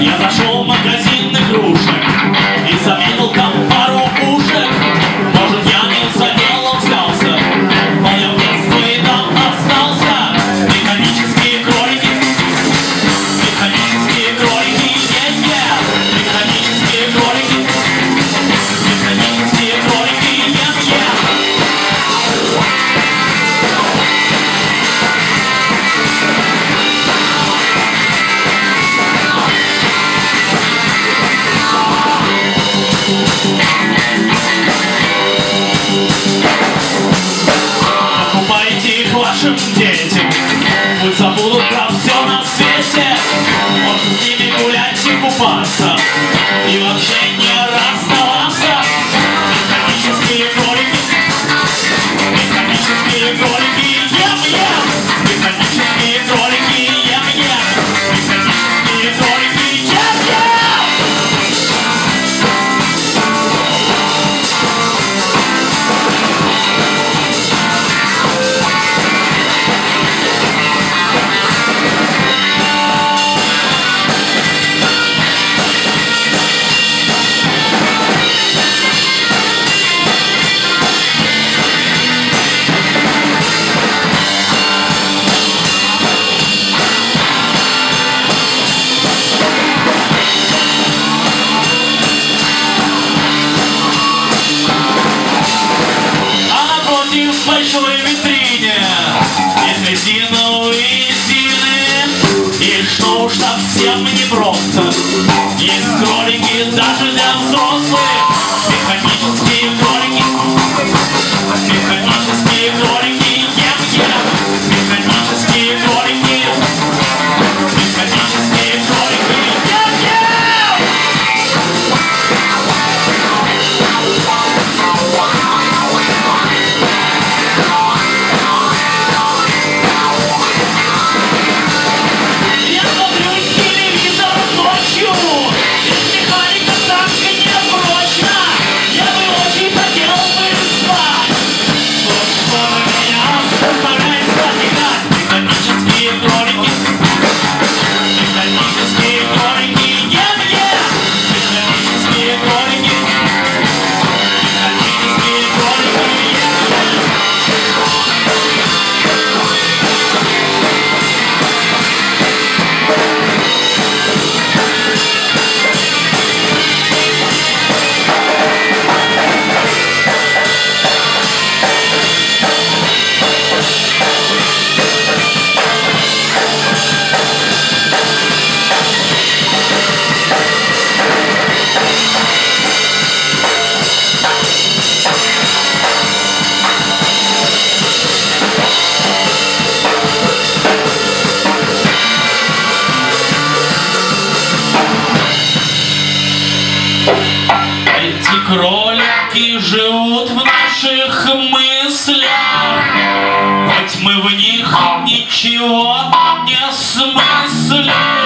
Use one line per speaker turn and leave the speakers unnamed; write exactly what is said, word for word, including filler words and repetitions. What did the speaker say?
Я зашел в магазин игрушек и заметил там пару пушек. Может, я не за дело взялся, но я в детстве и там остался. Механические кролики, механические кролики, е-е. Механические кролики, механические кролики, е-е. Вашим детям пусть забудут про все на свете. Можно с ними гулять и купаться и вообще не расставаться. Механические кролики, механические кролики, ем-ем. Механические кролики, ем-ем. Механические кролики, ем-ем. В большой витрине есть резиновые сины, и что уж совсем непросто, есть кролики даже для взрослых. Механические кролики, механические кролики, ем-ем. Механические кролики, механические кролики, ем-ем. Эти кролики живут в наших мыслях, хоть мы в них ничего не смыслим.